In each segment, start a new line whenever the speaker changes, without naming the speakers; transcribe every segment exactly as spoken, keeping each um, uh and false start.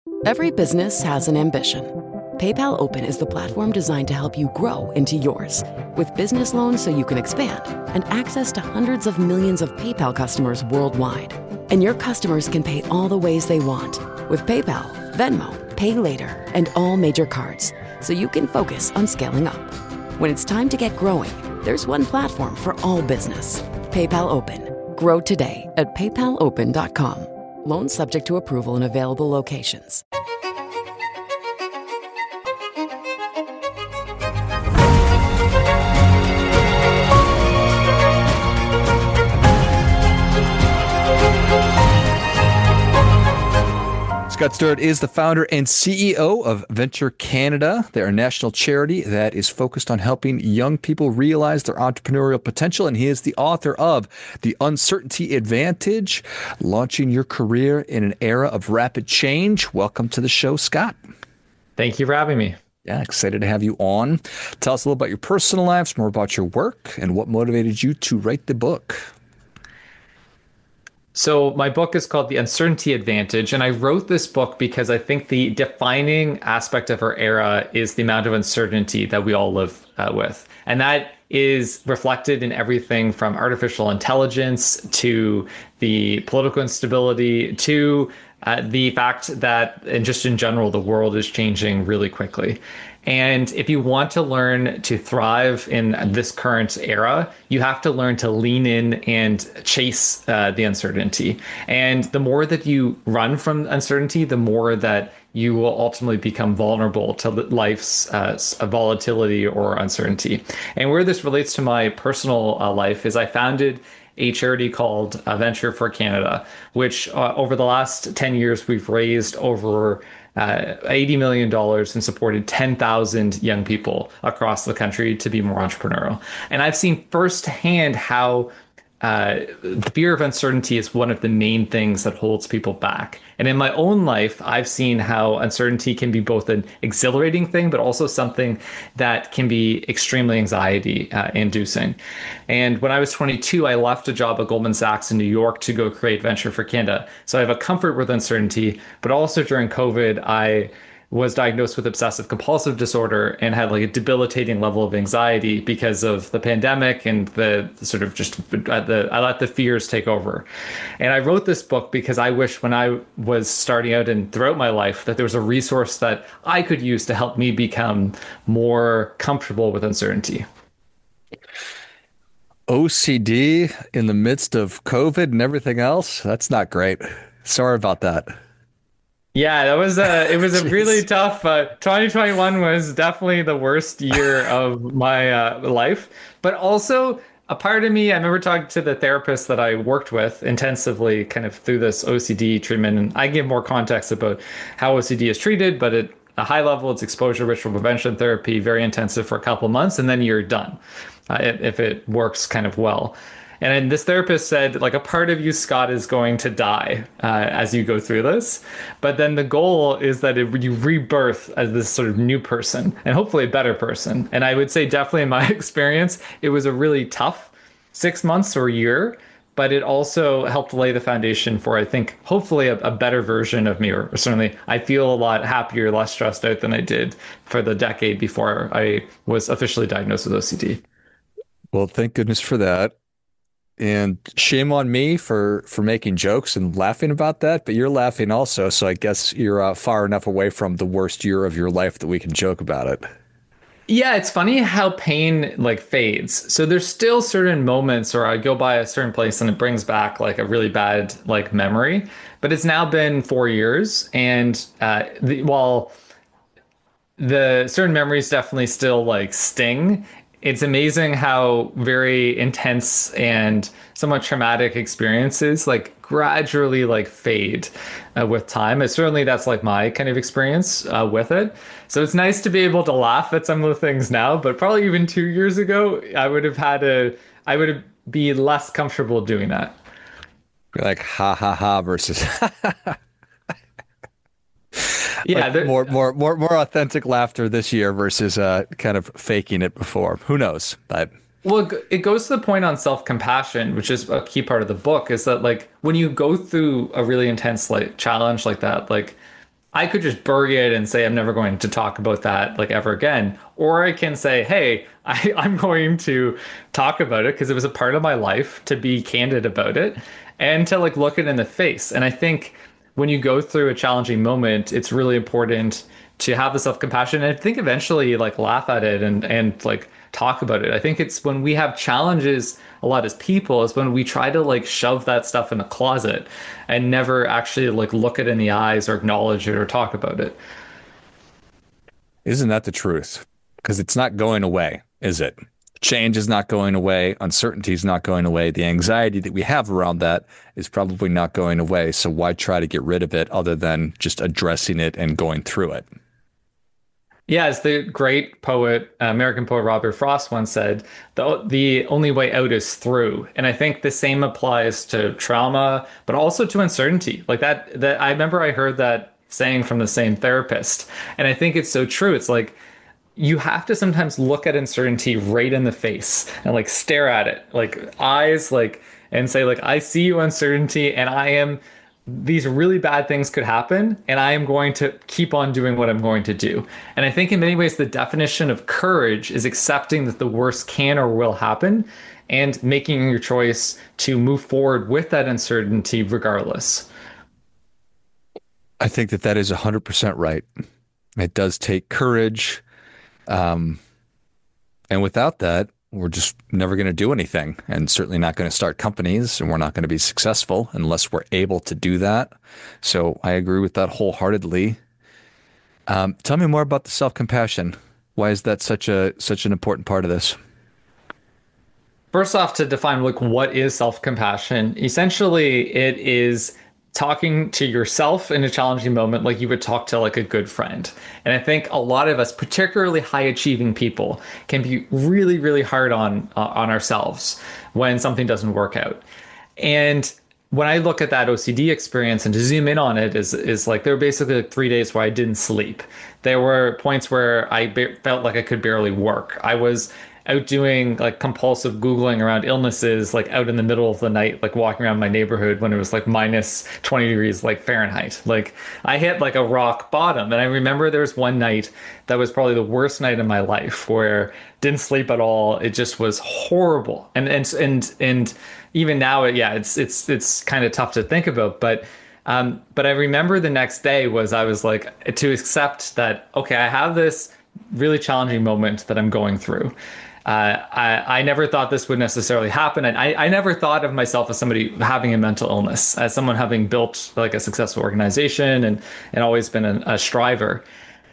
Every business has an ambition. PayPal Open is the platform designed to help you grow into yours. With business loans so you can expand and access to hundreds of millions of PayPal customers worldwide. And your customers can pay all the ways they want with PayPal, Venmo, Pay Later, and all major cards, so you can focus on scaling up. When it's time to get growing, there's one platform for all business. PayPal Open. Grow today at paypal open dot com. Loans subject to approval in available locations.
Scott Stewart is the founder and C E O of Venture Canada. They're a national charity that is focused on helping young people realize their entrepreneurial potential. And he is the author of The Uncertainty Advantage, Launching Your Career in an Era of Rapid Change. Welcome to the show, Scott.
Thank you for having me.
Yeah, excited to have you on. Tell us a little about your personal lives, more about your work, and what motivated you to write the book.
So my book is called The Uncertainty Advantage, and I wrote this book because I think the defining aspect of our era is the amount of uncertainty that we all live uh, with. And that is reflected in everything from artificial intelligence to the political instability to uh, the fact that, and just in general, the world is changing really quickly. And if you want to learn to thrive in this current era, you have to learn to lean in and chase uh, the uncertainty. And the more that you run from uncertainty, the more that you will ultimately become vulnerable to life's uh, volatility or uncertainty. And where this relates to my personal uh, life is I founded a charity called uh, Venture for Canada, which uh, over the last ten years, we've raised over Uh, eighty million dollars and supported ten thousand young people across the country to be more entrepreneurial. And I've seen firsthand how uh, the fear of uncertainty is one of the main things that holds people back. And in my own life, I've seen how uncertainty can be both an exhilarating thing, but also something that can be extremely anxiety uh, inducing. And when I was twenty-two, I left a job at Goldman Sachs in New York to go create Venture for Canada. So I have a comfort with uncertainty, but also during COVID, I was diagnosed with obsessive compulsive disorder and had like a debilitating level of anxiety because of the pandemic and the, the sort of just uh, the I let the fears take over. And I wrote this book because I wish when I was starting out and throughout my life that there was a resource that I could use to help me become more comfortable with uncertainty.
O C D in the midst of COVID and everything else, that's not great. Sorry about that.
Yeah, that was a, it was a really tough, uh, twenty twenty-one was definitely the worst year of my uh, life, but also a part of me, I remember talking to the therapist that I worked with intensively kind of through this O C D treatment, and I give more context about how O C D is treated, but at a high level, it's exposure ritual prevention therapy, very intensive for a couple of months, and then you're done uh, if it works kind of well. And then this therapist said, like, a part of you, Scott, is going to die uh, as you go through this. But then the goal is that it, you rebirth as this sort of new person and hopefully a better person. And I would say definitely in my experience, it was a really tough six months or a year, but it also helped lay the foundation for, I think, hopefully a, a better version of me. Or, or certainly I feel a lot happier, less stressed out than I did for the decade before I was officially diagnosed with O C D.
Well, thank goodness for that. And shame on me for, for making jokes and laughing about that, but you're laughing also. So I guess you're uh, far enough away from the worst year of your life that we can joke about it.
Yeah, it's funny how pain like fades. So there's still certain moments where I go by a certain place and it brings back like a really bad like memory. But it's now been four years, and uh, the, while the certain memories definitely still like sting, it's amazing how very intense and somewhat traumatic experiences like gradually like fade uh, with time. And certainly that's like my kind of experience uh, with it. So it's nice to be able to laugh at some of the things now, but probably even two years ago, I would have had a, I would be less comfortable doing that.
You're like ha ha ha versus
yeah,
like
there,
more more more more authentic laughter this year versus uh, kind of faking it before. Who knows? But
well, it goes to the point on self-compassion, which is a key part of the book, is that like when you go through a really intense like challenge like that, like I could just bury it and say I'm never going to talk about that like ever again. Or I can say, hey, I, I'm going to talk about it because it was a part of my life, to be candid about it and to like look it in the face. And I think when you go through a challenging moment, it's really important to have the self-compassion and I think eventually like laugh at it and and like talk about it. I think it's when we have challenges a lot as people is when we try to like shove that stuff in a closet and never actually like look it in the eyes or acknowledge it or talk about it.
Isn't that the truth? Because it's not going away, is it? Change is not going away. Uncertainty is not going away. The anxiety that we have around that is probably not going away. So why try to get rid of it other than just addressing it and going through it?
Yeah, as the great poet, uh, American poet Robert Frost once said, the, the only way out is through. And I think the same applies to trauma, but also to uncertainty. Like that, that I remember I heard that saying from the same therapist. And I think it's so true. It's like, you have to sometimes look at uncertainty right in the face and like stare at it, like eyes, like, and say like, I see you, uncertainty, and I am, these really bad things could happen, and I am going to keep on doing what I'm going to do. And I think in many ways, the definition of courage is accepting that the worst can or will happen and making your choice to move forward with that uncertainty regardless.
I think that that is one hundred percent right. It does take courage. Um, and without that, we're just never going to do anything, and certainly not going to start companies, and we're not going to be successful unless we're able to do that. So I agree with that wholeheartedly. Um, tell me more about the self-compassion. Why is that such a such an important part of this?
First off, to define like what is self-compassion, essentially it is talking to yourself in a challenging moment like you would talk to like a good friend. And I think a lot of us, particularly high achieving people, can be really, really hard on uh, on ourselves when something doesn't work out. And when I look at that O C D experience and to zoom in on it is is like there were basically like three days where I didn't sleep. There were points where I be- felt like I could barely work. I was out doing like compulsive Googling around illnesses, like out in the middle of the night, like walking around my neighborhood when it was like minus twenty degrees, like Fahrenheit. Like I hit like a rock bottom. And I remember there was one night that was probably the worst night of my life where didn't sleep at all. It just was horrible. And, and, and, and even now, yeah, it's, it's, it's kind of tough to think about, but Um, but I remember the next day was I was like to accept that, okay, I have this really challenging moment that I'm going through. Uh, I, I never thought this would necessarily happen. And I, I never thought of myself as somebody having a mental illness, as someone having built like a successful organization and, and always been a, a striver.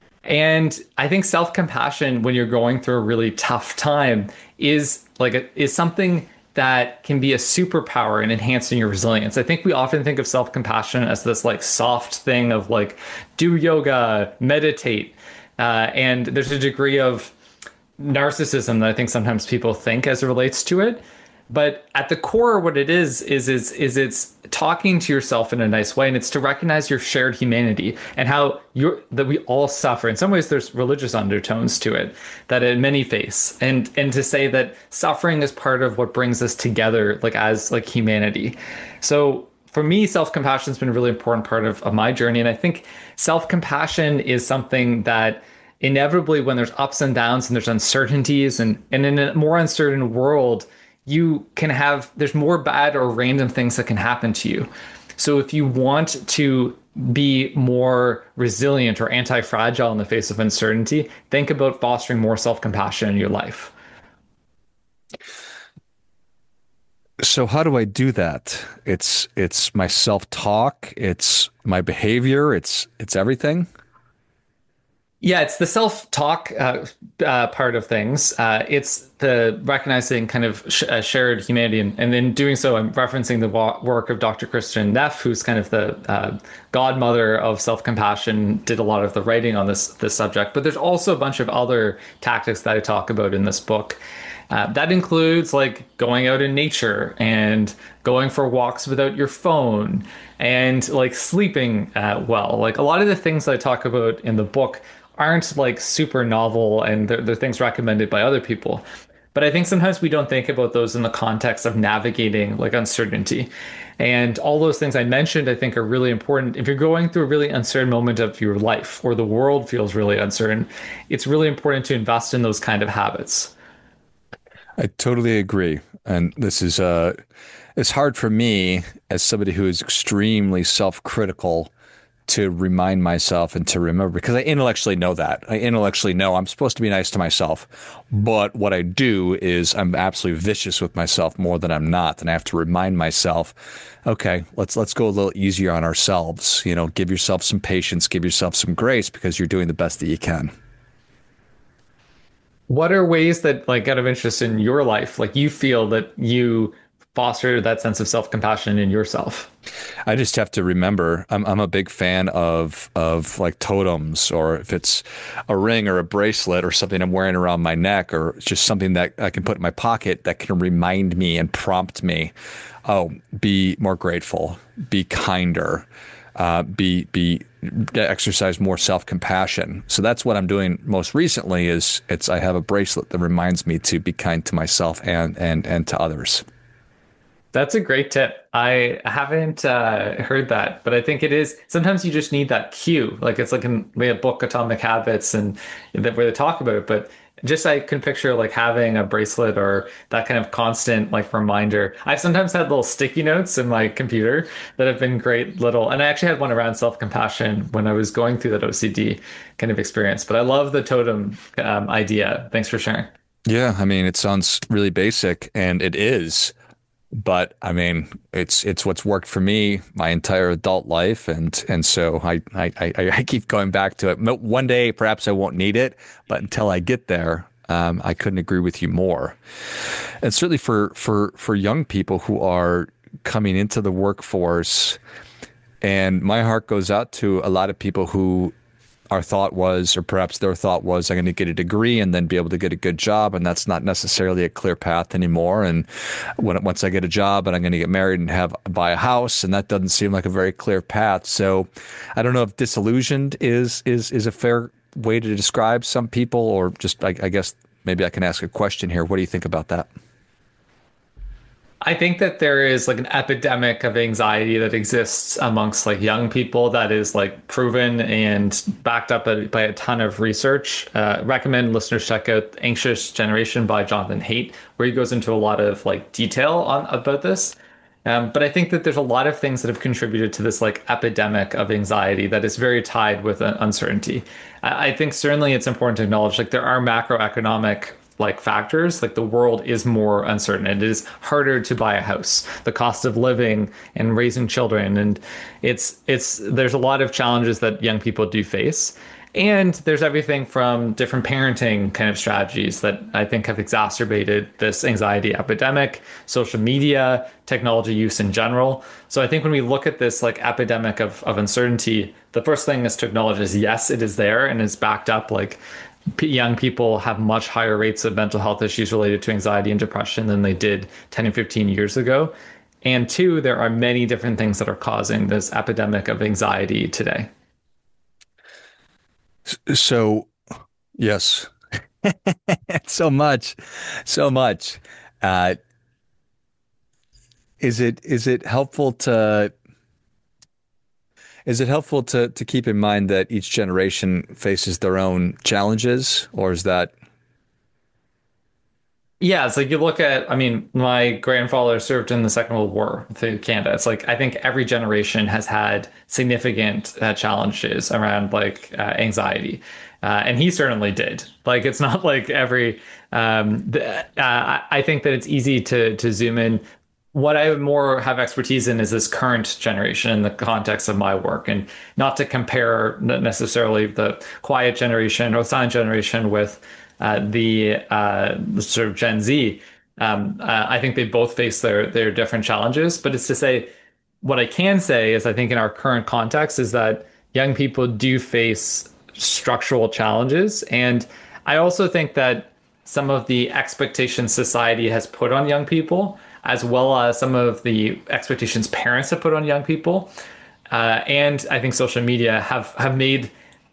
And I think self-compassion when you're going through a really tough time is like a, is something that can be a superpower in enhancing your resilience. I think we often think of self-compassion as this like soft thing of like do yoga, meditate, uh, and there's a degree of narcissism that I think sometimes people think as it relates to it. But at the core, what it is, is, is, is it's talking to yourself in a nice way. And it's to recognize your shared humanity and how you're, that we all suffer. In some ways, there's religious undertones to it that in many face. And, and to say that suffering is part of what brings us together, like as like humanity. So for me, self-compassion has been a really important part of, of my journey. And I think self-compassion is something that inevitably when there's ups and downs and there's uncertainties and, and in a more uncertain world, you can have, there's more bad or random things that can happen to you. So if you want to be more resilient or anti-fragile in the face of uncertainty, think about fostering more self-compassion in your life.
So how do I do that? It's it's my self-talk, it's my behavior, it's it's everything.
Yeah, it's the self-talk uh, uh, part of things. Uh, it's the recognizing kind of sh- uh, shared humanity. And, and in doing so, I'm referencing the wa- work of Doctor Kristin Neff, who's kind of the uh, godmother of self-compassion, did a lot of the writing on this, this subject. But there's also a bunch of other tactics that I talk about in this book. Uh, that includes like going out in nature and going for walks without your phone and like sleeping uh, well. Like a lot of the things that I talk about in the book aren't like super novel and they're, they're things recommended by other people. But I think sometimes we don't think about those in the context of navigating like uncertainty. And all those things I mentioned, I think are really important. If you're going through a really uncertain moment of your life or the world feels really uncertain, it's really important to invest in those kind of habits.
I totally agree. And this is uh it's hard for me as somebody who is extremely self-critical to remind myself and to remember, because I intellectually know that. I intellectually know I'm supposed to be nice to myself. But what I do is I'm absolutely vicious with myself more than I'm not. And I have to remind myself, okay, let's let's go a little easier on ourselves. You know, give yourself some patience, give yourself some grace, because you're doing the best that you can.
What are ways that, like, out of interest in your life, like you feel that you foster that sense of self-compassion in yourself?
I just have to remember I'm I'm a big fan of of like totems, or if it's a ring or a bracelet or something I'm wearing around my neck, or just something that I can put in my pocket that can remind me and prompt me, oh, be more grateful, be kinder, uh, be be exercise more self-compassion. So that's what I'm doing most recently. Is it's I have a bracelet that reminds me to be kind to myself and and and to others.
That's a great tip. I haven't uh, heard that, but I think it is. Sometimes you just need that cue. Like it's like in the book Atomic Habits, and that where they talk about it. But just I can picture like having a bracelet or that kind of constant like reminder. I've sometimes had little sticky notes in my computer that have been great little, and I actually had one around self-compassion when I was going through that O C D kind of experience. But I love the totem um, idea. Thanks for sharing.
Yeah, I mean, it sounds really basic, and it is. But I mean, it's it's what's worked for me my entire adult life, and and so I I, I, I keep going back to it. One day, perhaps I won't need it, but until I get there, um, I couldn't agree with you more. And certainly for for for young people who are coming into the workforce, and my heart goes out to a lot of people who our thought was, or perhaps their thought was, I'm going to get a degree and then be able to get a good job. And that's not necessarily a clear path anymore. And when once I get a job and I'm going to get married and have buy a house, and that doesn't seem like a very clear path. So I don't know if disillusioned is is is a fair way to describe some people, or just I, I guess maybe I can ask a question here. What do you think about that?
I think that there is like an epidemic of anxiety that exists amongst like young people that is like proven and backed up by a ton of research. Uh, recommend listeners check out Anxious Generation by Jonathan Haidt, where he goes into a lot of like detail on about this. Um, but I think that there's a lot of things that have contributed to this like epidemic of anxiety that is very tied with uh, uncertainty. I, I think certainly it's important to acknowledge like there are macroeconomic like factors, like the world is more uncertain. It is harder to buy a house, the cost of living and raising children. And it's, it's, there's a lot of challenges that young people do face. And there's everything from different parenting kind of strategies that I think have exacerbated this anxiety epidemic, social media, technology use in general. So I think when we look at this like epidemic of, of uncertainty, the first thing is to acknowledge is yes, it is there and is backed up. Like young people have much higher rates of mental health issues related to anxiety and depression than they did ten and fifteen years ago. And two, there are many different things that are causing this epidemic of anxiety today.
So, yes, so much, so much. Uh, is it is it helpful to Is it helpful to to keep in mind that each generation faces their own challenges, or is that?
Yeah, it's like you look at, I mean, my grandfather served in the Second World War through Canada. It's like I think every generation has had significant uh, challenges around like uh, anxiety. Uh, and he certainly did. Like, it's not like every, um, the, uh, I think that it's easy to to zoom in. What I more have expertise in is this current generation in the context of my work, and not to compare necessarily the quiet generation or silent generation with uh, the, uh, the sort of Gen Z. Um, uh, I think they both face their their different challenges, but it's to say what I can say is I think in our current context is that young people do face structural challenges, and I also think that some of the expectations society has put on young people, as well as some of the expectations parents have put on young people. Uh, and I think social media have, have made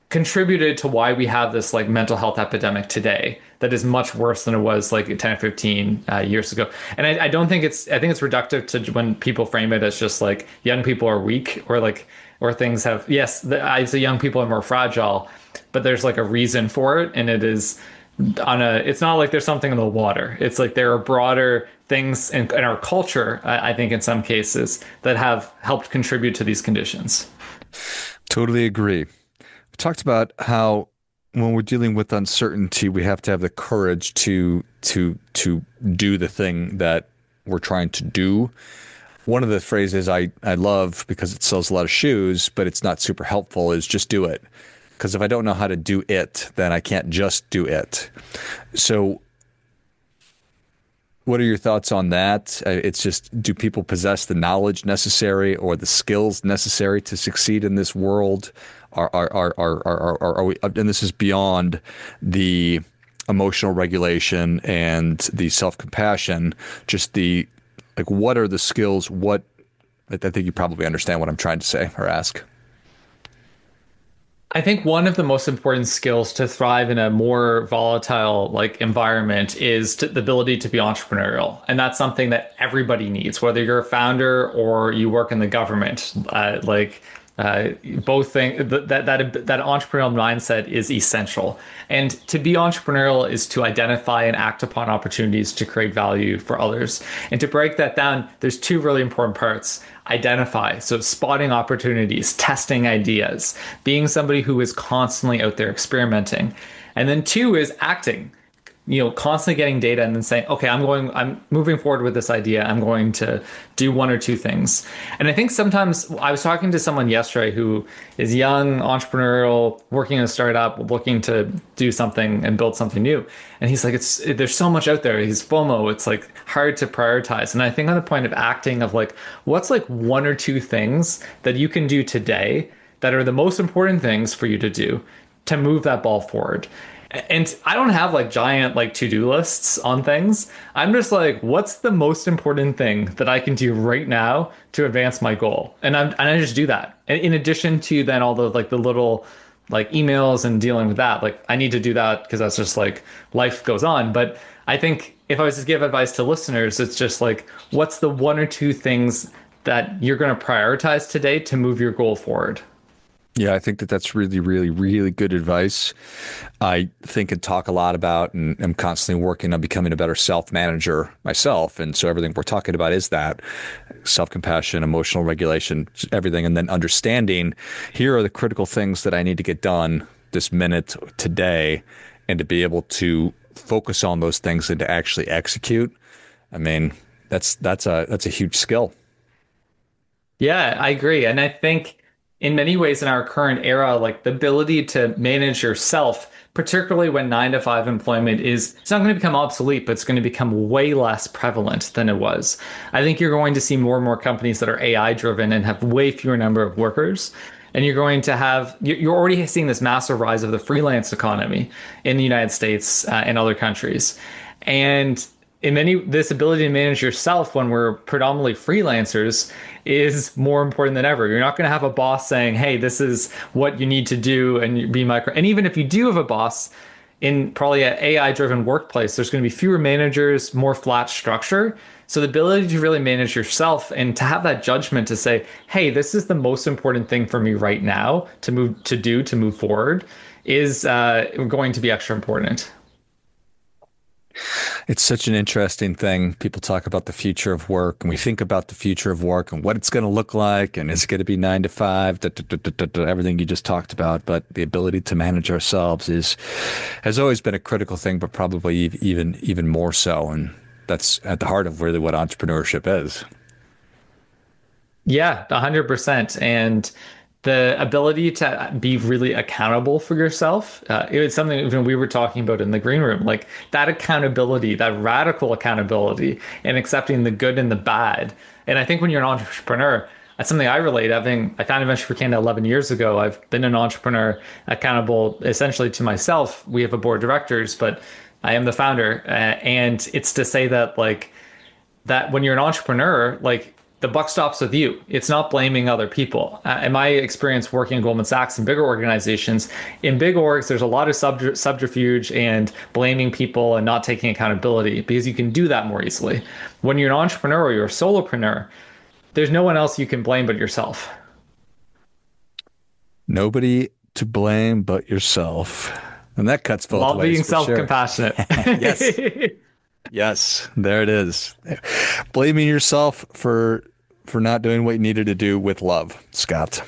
contributed to why we have this like mental health epidemic today that is much worse than it was like ten or fifteen uh, years ago. And I, I don't think it's, I think it's reductive to when people frame it as just like young people are weak or like, or things have, yes, the, I say young people are more fragile, but there's like a reason for it. And it is on a, it's not like there's something in the water. It's like there are broader things in, in our culture, I, I think in some cases, that have helped contribute to these conditions.
Totally agree. We talked about how when we're dealing with uncertainty, we have to have the courage to to to do the thing that we're trying to do. One of the phrases I, I love because it sells a lot of shoes, but it's not super helpful, is just do it. Because if I don't know how to do it, then I can't just do it. So what are your thoughts on that? It's just, do people possess the knowledge necessary or the skills necessary to succeed in this world? Are are are are are, are, are we? And this is beyond the emotional regulation and the self-compassion. Just the like, what are the skills? What I think you probably understand what I'm trying to say or ask.
I think one of the most important skills to thrive in a more volatile like environment is to, the ability to be entrepreneurial. And that's something that everybody needs, whether you're a founder or you work in the government. Uh, like uh, both things, that, that, that entrepreneurial mindset is essential. And to be entrepreneurial is to identify and act upon opportunities to create value for others. And to break that down, there's two really important parts. Identify, so spotting opportunities, testing ideas, being somebody who is constantly out there experimenting. And then two is acting, you know, constantly getting data and then saying, okay, I'm going, I'm moving forward with this idea. I'm going to do one or two things. And I think sometimes I was talking to someone yesterday who is young, entrepreneurial, working in a startup, looking to do something and build something new. And he's like, it's, there's so much out there. He's FOMO. It's like hard to prioritize. And I think on the point of acting of like, what's like one or two things that you can do today that are the most important things for you to do to move that ball forward. And I don't have like giant like to-do lists on things. I'm just like, what's the most important thing that I can do right now to advance my goal? And I'm and I just do that. And in addition to then all the like the little like emails and dealing with that, like I need to do that because that's just like life goes on. But I think if I was to give advice to listeners, it's just like, what's the one or two things that you're going to prioritize today to move your goal forward?
Yeah, I think that that's really, really, really good advice. I think and talk a lot about, and I'm constantly working on becoming a better self-manager myself. And so everything we're talking about is that self-compassion, emotional regulation, everything. And then understanding, here are the critical things that I need to get done this minute today, and to be able to focus on those things and to actually execute. I mean, that's that's a that's a huge skill.
Yeah, I agree. And I think in many ways in our current era, like the ability to manage yourself, particularly when nine to five employment is, it's not going to become obsolete, but it's going to become way less prevalent than it was. I think you're going to see more and more companies that are A I driven and have way fewer number of workers. And you're going to have, you're already seeing this massive rise of the freelance economy in the United States uh, and other countries. And in many, this ability to manage yourself when we're predominantly freelancers is more important than ever. You're not going to have a boss saying, hey, this is what you need to do and be micro. And even if you do have a boss in probably an A I driven workplace, there's going to be fewer managers, more flat structure. So the ability to really manage yourself and to have that judgment to say, hey, this is the most important thing for me right now to move to do to move forward is uh, going to be extra important.
It's such an interesting thing. People talk about the future of work, and we think about the future of work and what it's going to look like, and is it going to be nine to five, da, da, da, da, da, everything you just talked about. But the ability to manage ourselves is has always been a critical thing, but probably even even more so. And that's at the heart of really what entrepreneurship is.
Yeah, one hundred percent. And the ability to be really accountable for yourself. Uh, it was something even we were talking about in the green room, like that accountability, that radical accountability, and accepting the good and the bad. And I think when you're an entrepreneur, that's something I relate. Having I founded Venture for Canada eleven years ago. I've been an entrepreneur, accountable essentially to myself. We have a board of directors, but I am the founder. Uh, and it's to say that like that when you're an entrepreneur, like the buck stops with you. It's not blaming other people. Uh, in my experience working at Goldman Sachs and bigger organizations, in big orgs, there's a lot of subter- subterfuge and blaming people and not taking accountability because you can do that more easily. When you're an entrepreneur or you're a solopreneur, there's no one else you can blame but yourself.
Nobody to blame but yourself. And that cuts both
While
ways.
being
for
self-compassionate.
Sure. Yes. Yes, there it is. Blaming yourself for for not doing what you needed to do with love, Scott.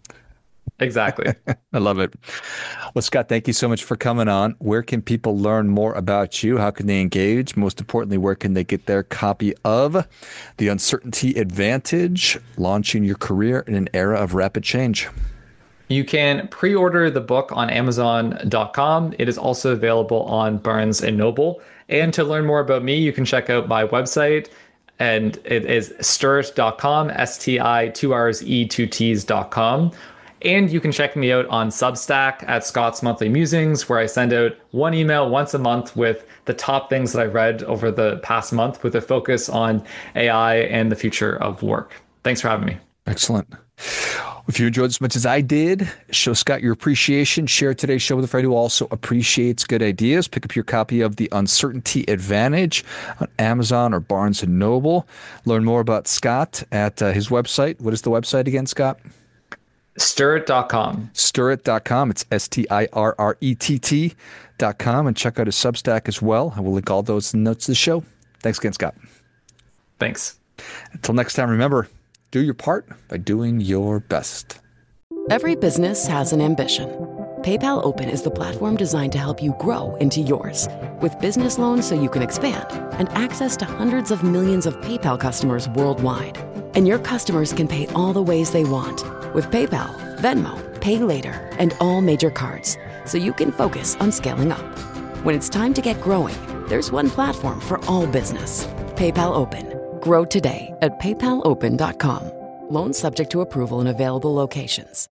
Exactly.
I love it. Well, Scott, thank you so much for coming on. Where can people learn more about you? How can they engage? Most importantly, where can they get their copy of The Uncertainty Advantage, Launching Your Career in an Era of Rapid Change?
You can pre-order the book on amazon dot com. It is also available on Barnes and Noble. And to learn more about me, you can check out my website, and it is stirrit dot com, S T I, two R's, E, two T's dot com. And you can check me out on Substack at Scott's Monthly Musings, where I send out one email once a month with the top things that I read over the past month with a focus on A I and the future of work. Thanks for having me.
Excellent. If you enjoyed as much as I did, show Scott your appreciation. Share today's show with a friend who also appreciates good ideas. Pick up your copy of The Uncertainty Advantage on Amazon or Barnes and Noble. Learn more about Scott at uh, his website. What is the website again, Scott?
stirrit dot com.
stirrit dot com. It's S T I R R E T T dot com. And check out his Substack as well. I will link all those in the notes of the show. Thanks again, Scott.
Thanks.
Until next time, remember, do your part by doing your best.
Every business has an ambition. PayPal Open is the platform designed to help you grow into yours. With business loans so you can expand and access to hundreds of millions of PayPal customers worldwide. And your customers can pay all the ways they want with PayPal, Venmo, Pay Later, and all major cards, so you can focus on scaling up. When it's time to get growing, there's one platform for all business. PayPal Open. Grow today at paypal open dot com. Loans subject to approval in available locations.